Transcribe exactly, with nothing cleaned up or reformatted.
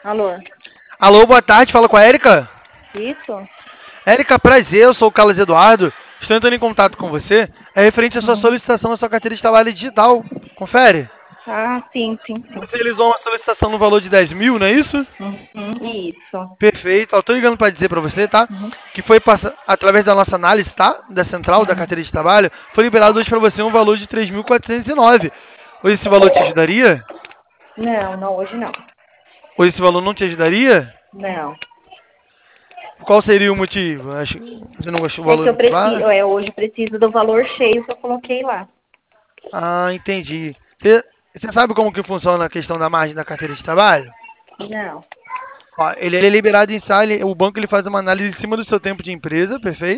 Alô? Alô, boa tarde, fala com a Érica. Isso? Érica, prazer, eu sou o Carlos Eduardo. Estou entrando em contato com você. É referente à sua Uhum. solicitação da sua carteira de trabalho digital. Confere. Ah, sim, sim, sim. Você realizou uma solicitação no valor de dez mil, não é isso? Uhum. Isso. Perfeito. Eu tô ligando para dizer para você, tá? Uhum. Que foi passa- através da nossa análise, tá? Da central da Uhum. carteira de trabalho, foi liberado hoje para você um valor de três mil quatrocentos e nove. Hoje esse valor te ajudaria? Não, não, hoje não. Hoje esse valor não te ajudaria? Não. Qual seria o motivo? Acho que você não gostou do É que valor eu muito preciso, baixo? é, hoje preciso do valor cheio que eu coloquei lá. Ah, entendi. Você você sabe como que funciona a questão da margem da carteira de trabalho? Não. Ó, ele é liberado em sala, ele- o banco ele faz uma análise em cima do seu tempo de empresa, perfeito?